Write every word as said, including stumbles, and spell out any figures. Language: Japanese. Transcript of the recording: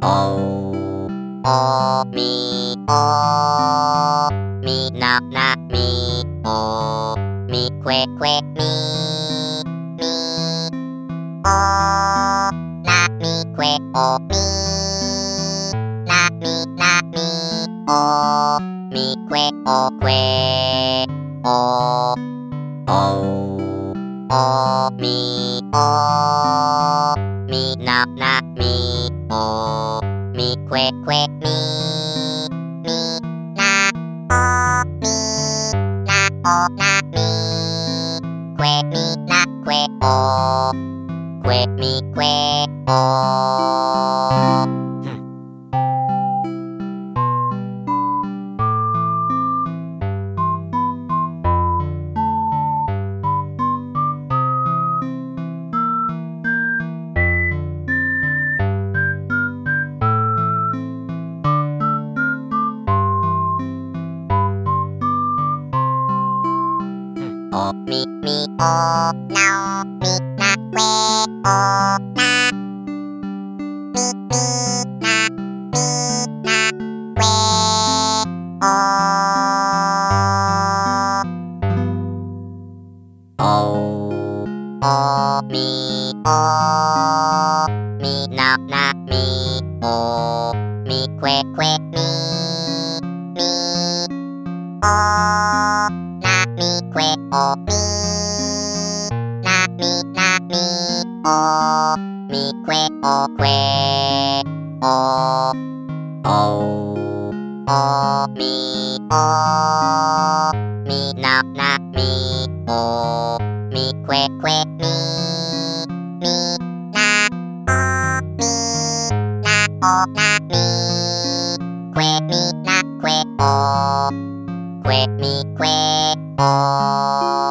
おおみおみななみおみくえくえみみおなみくえおみなみなみおみくえおくえおおおみおみななみおみくえくえみみなおみなおなみくえみなくえおくえみくえおおみみおなおみなくえおなみみなみなくえおおおみおみななみおみくえくえみみおなみくえおみなみなみおみくえおくえおおおみおみななみおみくえくえみみなおみなおなみくえみなくえおくえみくえお